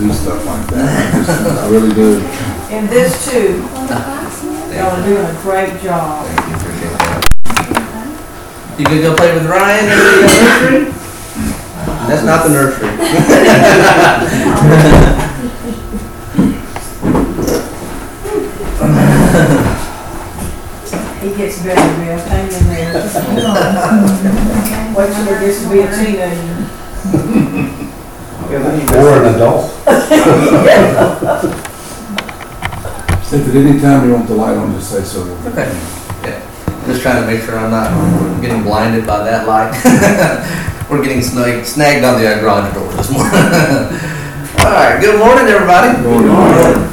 do stuff like that. I really do. And this too, y'all are doing a great job. Thank you, appreciate that. You gonna go play with Ryan in the nursery? That's not the nursery. He gets better, Bill. Hang in there. Wait till he gets to be a teenager. Or an adult. If at any time you want the light on, just say so. Okay. Yeah. Just trying to make sure I'm not getting blinded by that light. We're getting snagged on the garage door this morning. All right. Good morning, everybody. Good morning.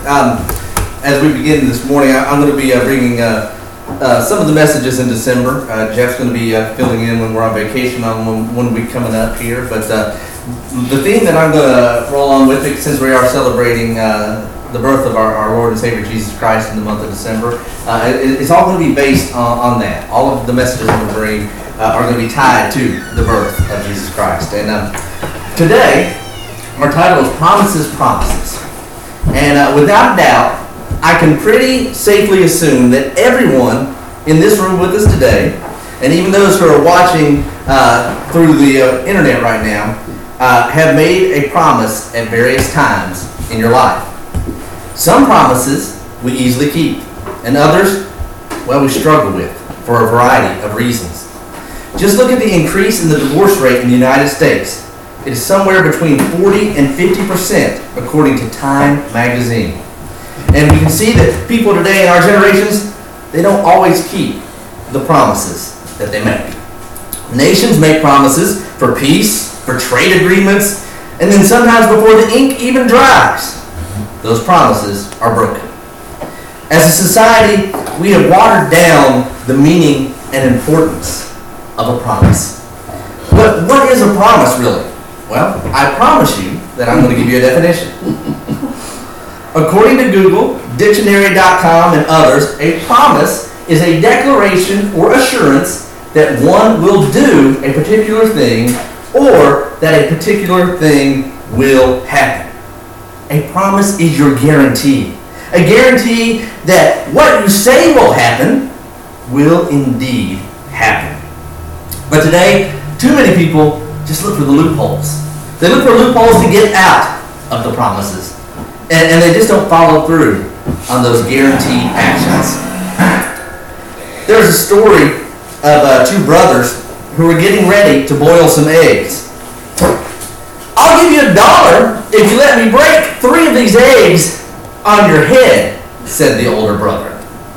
As we begin this morning, I'm going to be bringing some of the messages in December. Jeff's going to be filling in when we're on vacation on one week coming up here. But the theme that I'm going to roll on with it, since we are celebrating the birth of our Lord and Savior Jesus Christ in the month of December, it's all going to be based on that. All of the messages I'm going to bring are going to be tied to the birth of Jesus Christ. And today, our title is Promises, Promises. And without doubt, I can pretty safely assume that everyone in this room with us today, and even those who are watching through the internet right now, have made a promise at various times in your life. Some promises we easily keep, and others, well, we struggle with for a variety of reasons. Just look at the increase in the divorce rate in the United States. It is somewhere between 40 and 50%, according to Time magazine. And we can see that people today in our generations, they don't always keep the promises that they make. Nations make promises for peace, for trade agreements, and then sometimes before the ink even dries, those promises are broken. As a society, we have watered down the meaning and importance of a promise. But what is a promise really? Well, I promise you that I'm going to give you a definition. According to Google, Dictionary.com, and others, a promise is a declaration or assurance that one will do a particular thing or that a particular thing will happen. A promise is your guarantee. A guarantee that what you say will happen will indeed happen. But today, too many people just look for the loopholes. They look for loopholes to get out of the promises. And they just don't follow through on those guaranteed actions. There's a story of two brothers who were getting ready to boil some eggs. I'll give you $1 if you let me break 3 of these eggs on your head, said the older brother.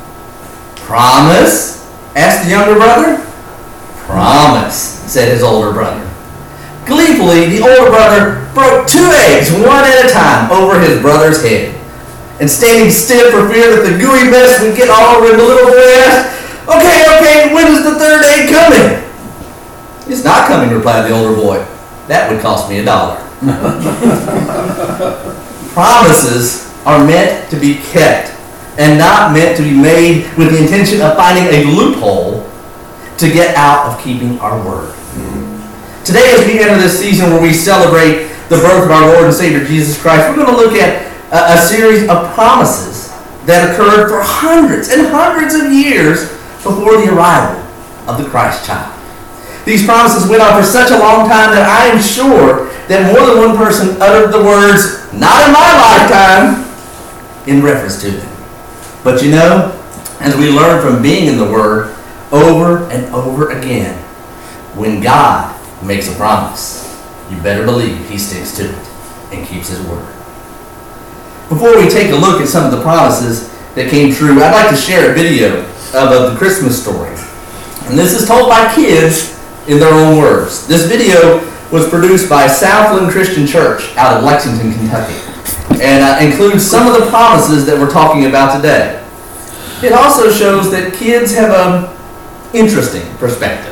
Promise? Asked the younger brother. Promise, said his older brother. Gleefully, the older brother broke 2 eggs, one at a time, over his brother's head. And standing stiff for fear that the gooey mess would get all over him, the little boy asked, Okay, when is the 3rd egg coming? It's not coming, replied the older boy. That would cost me $1. Promises are meant to be kept and not meant to be made with the intention of finding a loophole to get out of keeping our word. Today, as we enter this season where we celebrate the birth of our Lord and Savior Jesus Christ, we're going to look at a series of promises that occurred for hundreds and hundreds of years before the arrival of the Christ child. These promises went on for such a long time that I am sure that more than one person uttered the words, "Not in my lifetime," in reference to them. But you know, as we learn from being in the Word over and over again, when God makes a promise, you better believe He sticks to it and keeps His word. Before we take a look at some of the promises that came true, I'd like to share a video of the Christmas story. And this is told by kids in their own words. This video was produced by Southland Christian Church out of Lexington, Kentucky, and includes some of the promises that we're talking about today. It also shows that kids have an interesting perspective.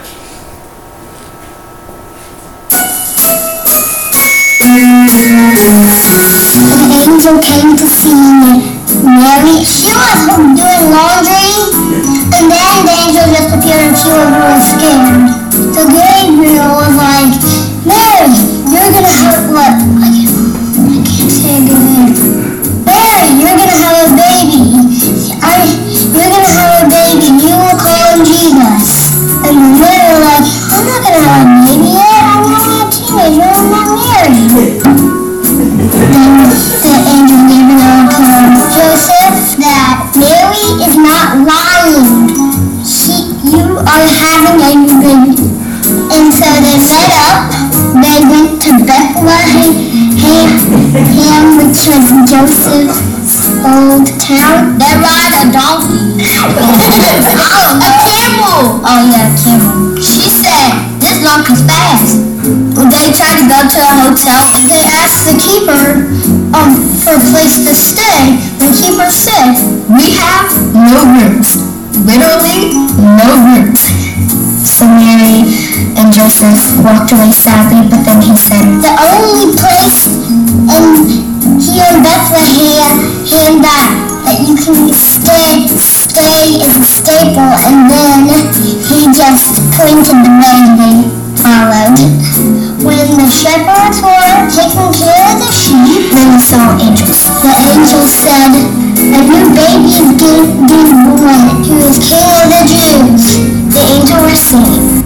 The angel came to see Mary. She was doing laundry, and then the angel just appeared and she was really scared. So Gabriel was like, Mary, you're gonna have what? I can't say it. because Joseph's old town, they ride a donkey. A camel. Oh yeah, a camel. She said, this donkey's fast. They tried to go to a hotel and they asked the keeper for a place to stay. The keeper said, we have no rooms. Literally, no rooms. So Mary and Joseph walked away sadly, but then he said, the only place here in Bethlehem that you can stay is a stable, and then he just pointed the way and they followed. When the shepherds were taking care of the sheep, they saw angels. The angel said, a new baby is being born, who is King of the Jews. The angel was singing.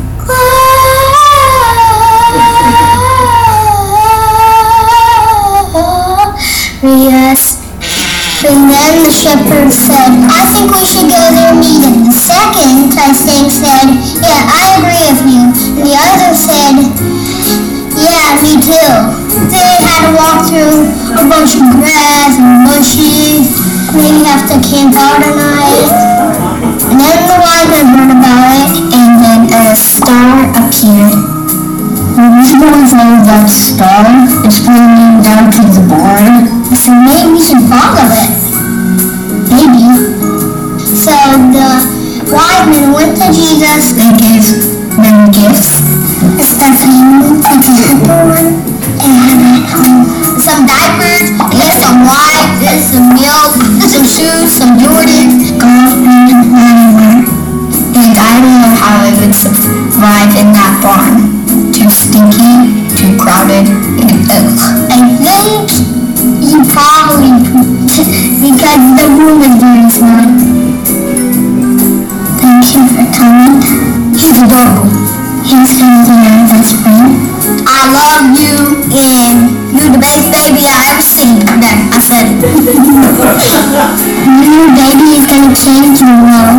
Yes. And then the shepherd said, I think we should go there and meet him. The second, I think, said, yeah, I agree with you. And the other said, yeah, me too. They had to walk through a bunch of grass and bushes. Maybe have to camp out at night. And then the wise men heard about it, and then a star appeared. These boys know that star is pointing down to the barn. So maybe we should follow it. Maybe. So the wise men went to Jesus. They gave them gifts. A stuffing, like a purple one, and some diapers, and some wine, and some milk, and some shoes, some Jordans, golf and and I don't know how I would survive in that barn. Too stinky, too crowded, and I think you probably because the room is very small. Thank you for coming. He's welcome. He's gonna be my best friend. I love you, and you're the best baby I ever seen. That I said. Your baby is gonna change the world.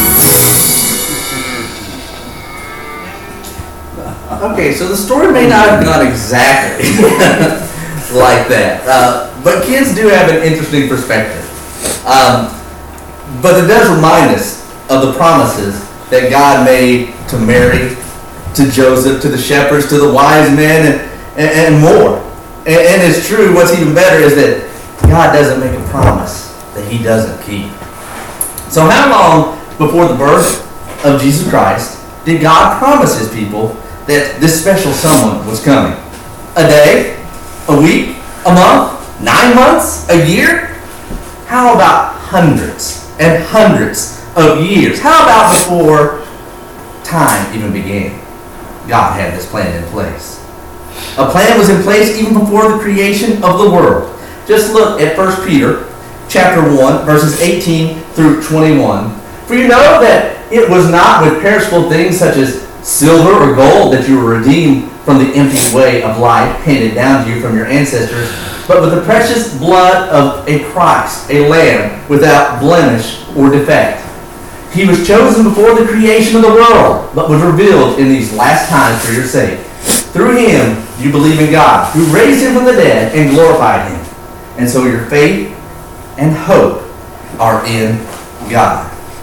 Okay, so the story may not have gone exactly like that, but kids do have an interesting perspective. But it does remind us of the promises that God made to Mary, to Joseph, to the shepherds, to the wise men, and more. And it's true, what's even better is that God doesn't make a promise that he doesn't keep. So how long before the birth of Jesus Christ did God promise his people that this special someone was coming? A day? A week? A month? 9 months? A year? How about hundreds and hundreds of years? How about before time even began? God had this plan in place. A plan was in place even before the creation of the world. Just look at 1 Peter chapter 1, verses 18 through 21. For you know that it was not with perishable things such as silver or gold that you were redeemed from the empty way of life handed down to you from your ancestors, but with the precious blood of a Christ, a lamb without blemish or defect. He was chosen before the creation of the world, but was revealed in these last times for your sake. Through him you believe in God, who raised him from the dead and glorified him. And so your faith and hope are in God.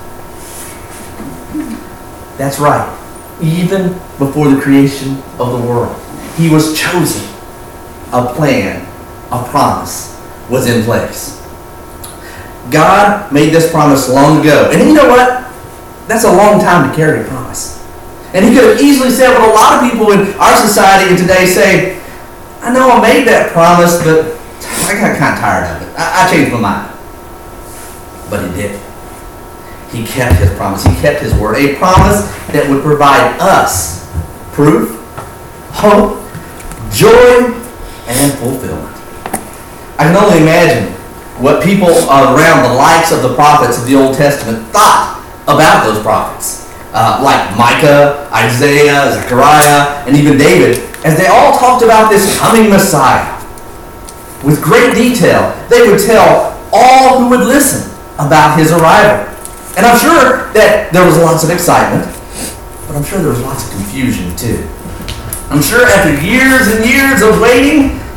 That's right. Even before the creation of the world, he was chosen. A plan, a promise was in place. God made this promise long ago. And you know what? That's a long time to carry a promise. And he could have easily said what a lot of people in our society and today say, I know I made that promise, but I got kind of tired of it. I changed my mind. But he didn't. He kept his promise. He kept his word. A promise that would provide us proof, hope, joy, and fulfillment. I can only imagine what people around the likes of the prophets of the Old Testament thought about those prophets. Like Micah, Isaiah, Zechariah, and even David, as they all talked about this coming Messiah. With great detail, they would tell all who would listen about his arrival. And I'm sure that there was lots of excitement, but I'm sure there was lots of confusion too. I'm sure after years and years of waiting,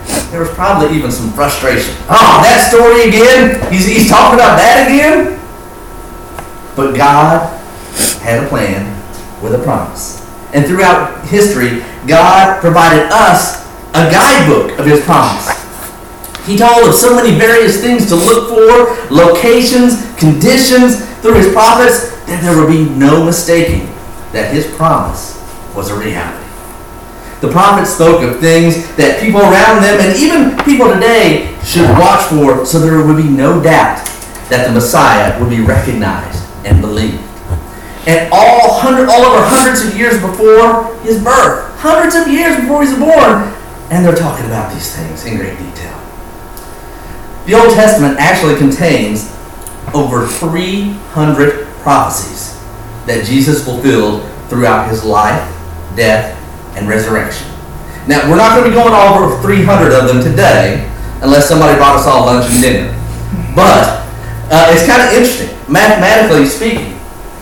There was probably even some frustration. Oh, that story again? He's talking about that again? But God had a plan with a promise. And throughout history, God provided us a guidebook of His promise. He told of so many various things to look for, locations, conditions through His prophets, that there would be no mistaking that His promise was a reality. The prophets spoke of things that people around them and even people today should watch for, so there would be no doubt that the Messiah would be recognized and believed. And all over hundreds of years before His birth, hundreds of years before He was born, and they're talking about these things in great detail. The Old Testament actually contains over 300 prophecies that Jesus fulfilled throughout His life, death, and resurrection. Now, we're not going to be going over 300 of them today, unless somebody brought us all lunch and dinner. But it's kind of interesting, mathematically speaking.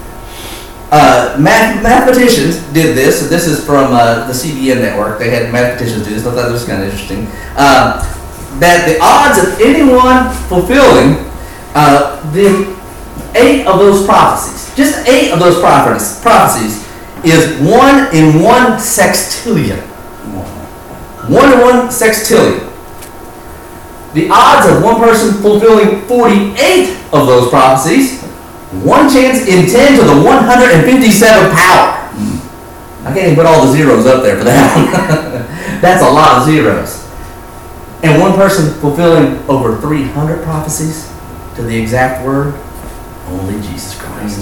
Mathematicians did this. So this is from the CBN network. They had mathematicians do this. I thought this was kind of interesting. That the odds of anyone fulfilling the 8 of those prophecies, just 8 of those prophecies, is 1 in 1 sextillion. 1 in 1 sextillion. The odds of one person fulfilling 48 of those prophecies, 1 chance in 10 to the 157 power. I can't even put all the zeros up there for that one. That's a lot of zeros. And one person fulfilling over 300 prophecies to the exact word, only Jesus Christ.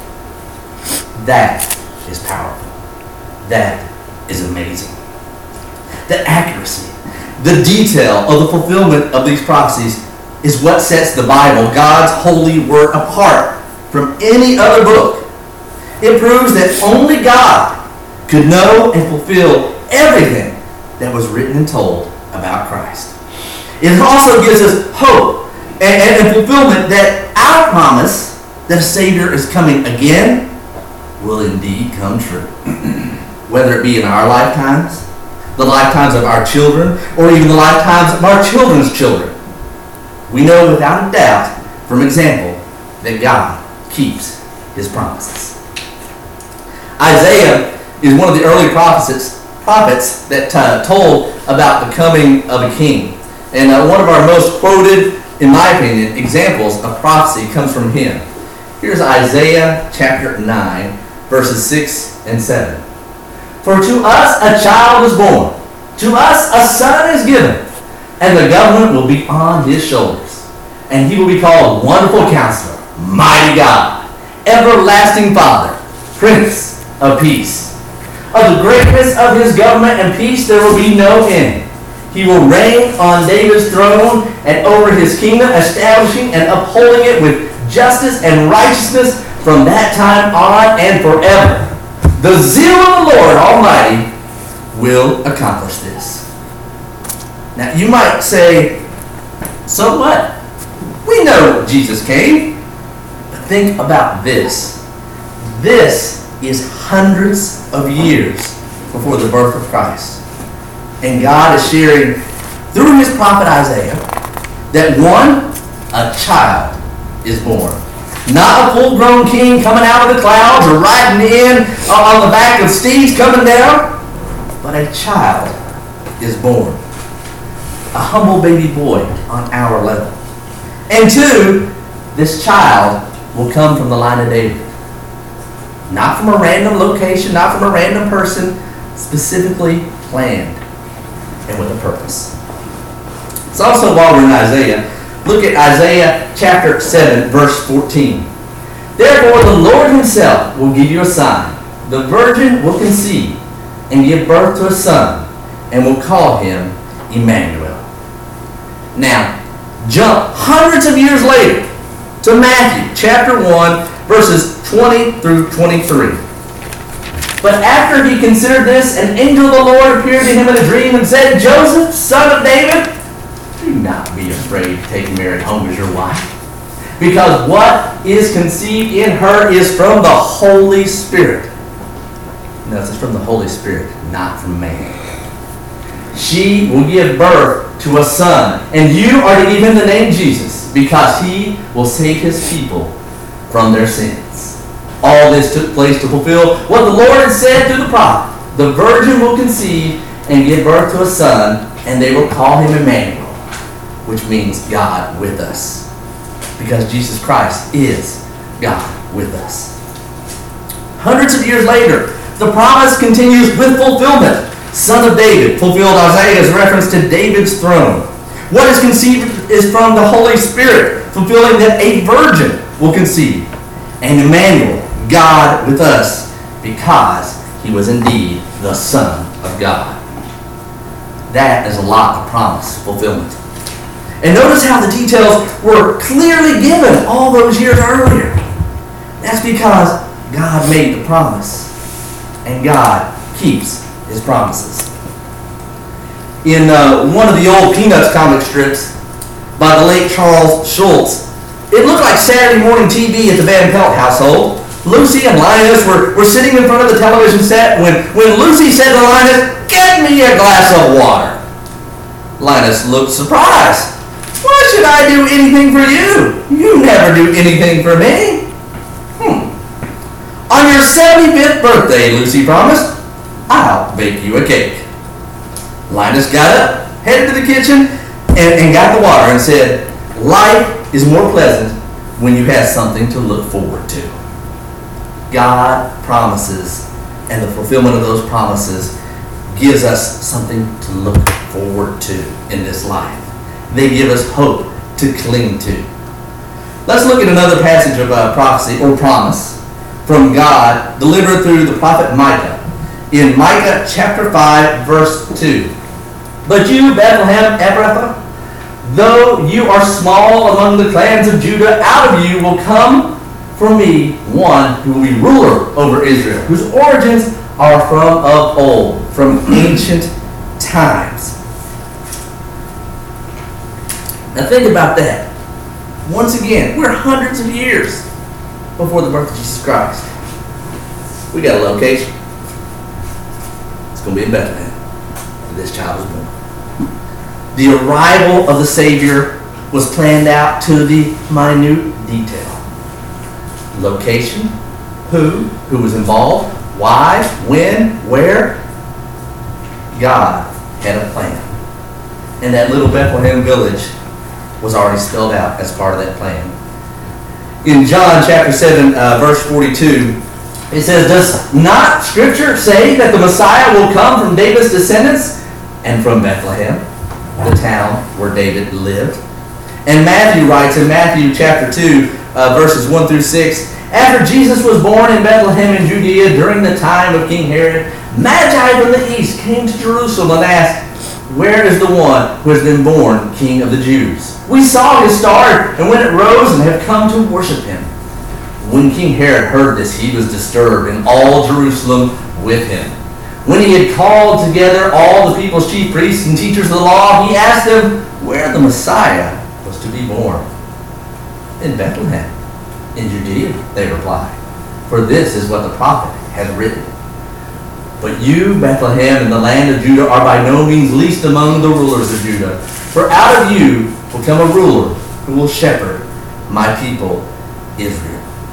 That is powerful. That is amazing. The accuracy, the detail of the fulfillment of these prophecies is what sets the Bible, God's holy word, apart from any other book. It proves that only God could know and fulfill everything that was written and told about Christ. It also gives us hope and fulfillment that our promise that a Savior is coming again will indeed come true. Whether it be in our lifetimes, the lifetimes of our children, or even the lifetimes of our children's children. We know without a doubt, from example, that God keeps His promises. Isaiah is one of the early prophets that told about the coming of a king. And one of our most quoted, in my opinion, examples of prophecy comes from him. Here's Isaiah chapter 9, verses 6 and 7. For to us a child is born, to us a son is given, and the government will be on His shoulders. And He will be called Wonderful Counselor, Mighty God, Everlasting Father, Prince of Peace. Of the greatness of His government and peace there will be no end. He will reign on David's throne and over His kingdom, establishing and upholding it with justice and righteousness from that time on and forever. The zeal of the Lord Almighty will accomplish this. Now, you might say, so what? We know Jesus came. But think about this. This is hundreds of years before the birth of Christ. And God is sharing through His prophet Isaiah that a child is born. Not a full-grown king coming out of the clouds or riding in on the back of steeds coming down, but a child is born. A humble baby boy on our level. And 2, this child will come from the line of David. Not from a random location, not from a random person, specifically planned and with a purpose. It's also, while we're in Isaiah, look at Isaiah chapter 7, verse 14. Therefore the Lord Himself will give you a sign. The virgin will conceive and give birth to a son, and will call Him Emmanuel. Now, jump hundreds of years later to Matthew chapter 1, verses 20 through 23. But after He considered this, an angel of the Lord appeared to him in a dream and said, Joseph, son of David, do not be afraid to take Mary home as your wife, because what is conceived in her is from the Holy Spirit. No, it's from the Holy Spirit, not from man. she will give birth to a son, and you are to give him the name Jesus, because he will save his people from their sins. All this took place to fulfill what the Lord had said through the prophet. The virgin will conceive and give birth to a son, and they will call him Emmanuel, which means God with us, because Jesus Christ is God with us. Hundreds of years later, the promise continues with fulfillment. Son of David fulfilled Isaiah's reference to David's throne. What is conceived is from the Holy Spirit, fulfilling that a virgin will conceive. And Emmanuel, God with us, because he was indeed the Son of God. That is a lot of promise fulfillment. And notice how the details were clearly given all those years earlier. That's because God made the promise, and God keeps his promises. In one of the old Peanuts comic strips by the late Charles Schulz, it looked like Saturday morning TV at the Van Pelt household. Lucy and Linus were sitting in front of the television set when Lucy said to Linus, "Get me a glass of water." Linus looked surprised. "Why should I do anything for you? You never do anything for me." "On your 75th birthday," Lucy promised, "I'll bake you a cake." Linus got up, headed to the kitchen, and got the water and said, "Life is more pleasant when you have something to look forward to." God promises, and the fulfillment of those promises gives us something to look forward to in this life. They give us hope to cling to. Let's look at another passage of prophecy or promise from God delivered through the prophet Micah. In Micah chapter 5, verse 2. "But you, Bethlehem Ephrathah, though you are small among the clans of Judah, out of you will come for me one who will be ruler over Israel, whose origins are from of old, from ancient times." Now think about that. Once again, we're hundreds of years before the birth of Jesus Christ. We got a location. It's going to be in Bethlehem, where this child was born. The arrival of the Savior was planned out to the minute detail. Location, who was involved, why, when, where. God had a plan. And that little Bethlehem village was already spelled out as part of that plan. In John chapter 7, verse 42, it says, "Does not Scripture say that the Messiah will come from David's descendants and from Bethlehem, the town where David lived?" And Matthew writes in Matthew chapter 2, verses 1 through 6, "After Jesus was born in Bethlehem in Judea during the time of King Herod, Magi from the east came to Jerusalem and asked, 'Where is the one who has been born King of the Jews? We saw his star and when it rose and have come to worship him.' When King Herod heard this, he was disturbed, and all Jerusalem with him. When he had called together all the people's chief priests and teachers of the law, he asked them where the Messiah was to be born. 'In Bethlehem, in Judea,' they replied, 'for this is what the prophet has written. But you, Bethlehem, in the land of Judah, are by no means least among the rulers of Judah. For out of you will come a ruler who will shepherd my people, Israel.'"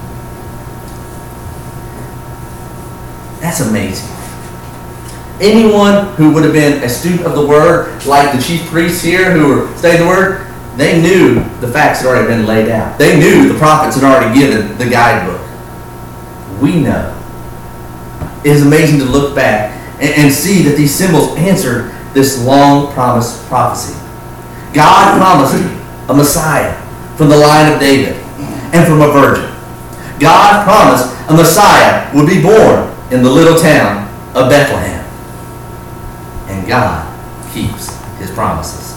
That's amazing. Anyone who would have been a student of the Word, like the chief priests here who were studying the Word, they knew the facts had already been laid out. They knew the prophets had already given the guidebook. We know. It is amazing to look back and see that these symbols answered this long promised prophecy. God promised a Messiah from the line of David and from a virgin. God promised a Messiah would be born in the little town of Bethlehem. And God keeps his promises.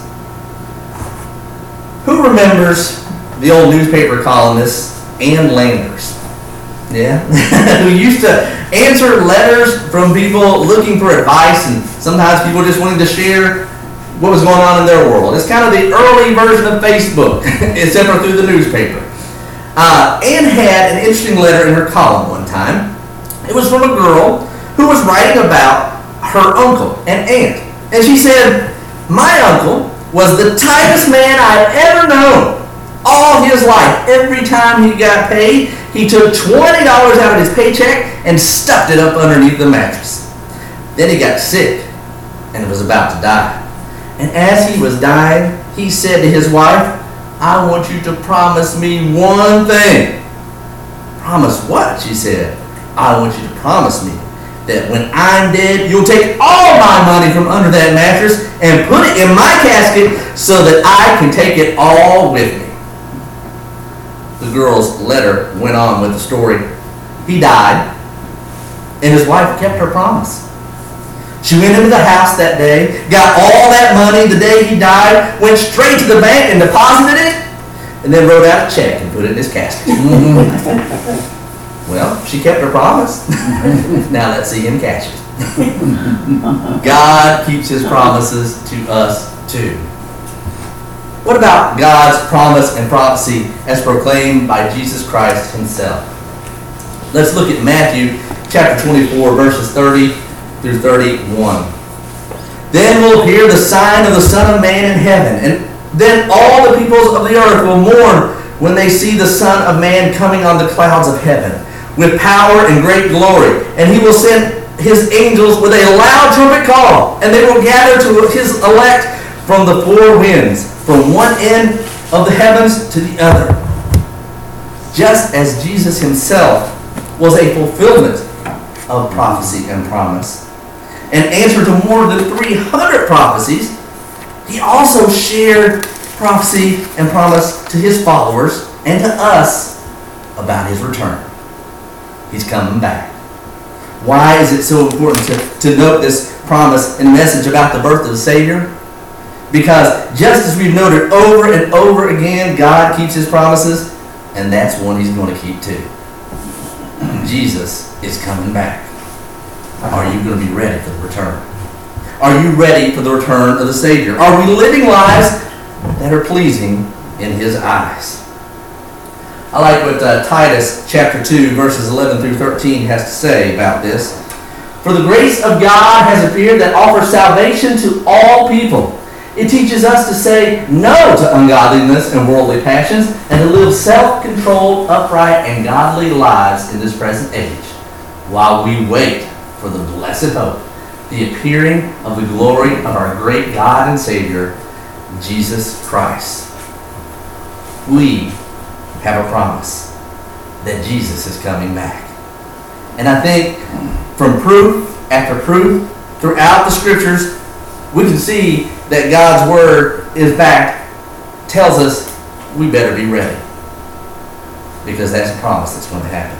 Who remembers the old newspaper columnist Ann Landers? Yeah? Who used to answer letters from people looking for advice, and sometimes people just wanted to share what was going on in their world. It's kind of the early version of Facebook, except for through the newspaper. Ann had an interesting letter in her column one time. It was from a girl who was writing about her uncle and aunt And she said, my uncle was the tightest man I've ever known. All his life, every time he got paid, he took $20 out of his paycheck and stuffed it up underneath the mattress. Then he got sick and was about to die. And as he was dying, he said to his wife, I want you to promise me one thing. Promise what? She said. I want you to promise me that when I'm dead, you'll take all my money from under that mattress and put it in my casket so that I can take it all with me. The girl's letter went on with the story. He died, and his wife kept her promise. She went into the house that day, got all that money the day he died, went straight to the bank and deposited it, and then wrote out a check and put it in his casket. Well, she kept her promise. Now let's see him cash it. God keeps his promises to us too. What about God's promise and prophecy as proclaimed by Jesus Christ himself? Let's look at Matthew chapter 24, verses 30 through 31. Then will appear the sign of the Son of Man in heaven, and then all the peoples of the earth will mourn when they see the Son of Man coming on the clouds of heaven with power and great glory. And he will send his angels with a loud trumpet call, and they will gather to his elect from the four winds, from one end of the heavens to the other. Just as Jesus himself was a fulfillment of prophecy and promise, and answer to more than 300 prophecies, he also shared prophecy and promise to his followers and to us about his return. He's coming back. Why is it so important to note this promise and message about the birth of the Savior? Because just as we've noted over and over again, God keeps his promises, and that's one he's going to keep too. Jesus is coming back. Are you going to be ready for the return? Are you ready for the return of the Savior? Are we living lives that are pleasing in his eyes? I like what Titus chapter 2, verses 11 through 13 has to say about this. For the grace of God has appeared that offers salvation to all people. It teaches us to say no to ungodliness and worldly passions and to live self-controlled, upright, and godly lives in this present age, while we wait for the blessed hope, the appearing of the glory of our great God and Savior, Jesus Christ. We have a promise that Jesus is coming back. And I think from proof after proof throughout the scriptures, we can see that God's word is back, tells us we better be ready, because that's a promise that's going to happen.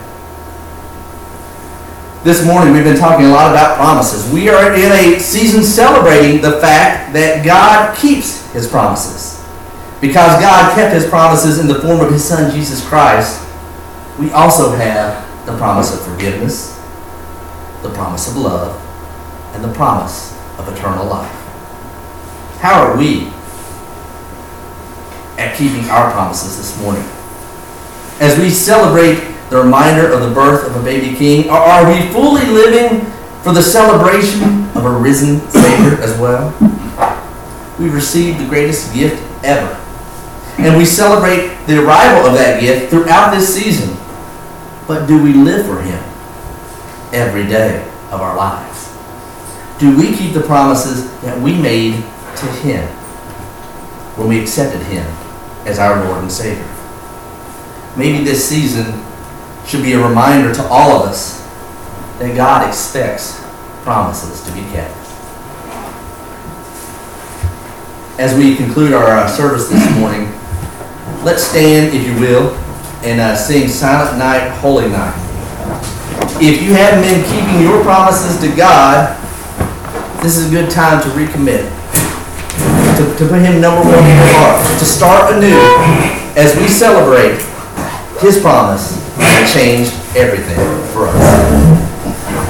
This morning we've been talking a lot about promises. We are in a season celebrating the fact that God keeps his promises. Because God kept his promises in the form of his Son Jesus Christ, we also have the promise of forgiveness, the promise of love, and the promise of eternal life. How are we at keeping our promises this morning? As we celebrate the reminder of the birth of a baby king, are we fully living for the celebration of a risen Savior as well? We've received the greatest gift ever, and we celebrate the arrival of that gift throughout this season. But do we live for him every day of our lives? Do we keep the promises that we made to him when we accepted him as our Lord and Savior? Maybe this season should be a reminder to all of us that God expects promises to be kept. As we conclude our service this morning, let's stand, if you will, and sing Silent Night, Holy Night. If you haven't been keeping your promises to God, this is a good time to recommit, to put him number one in your heart, to start anew as we celebrate his promise that changed everything for us.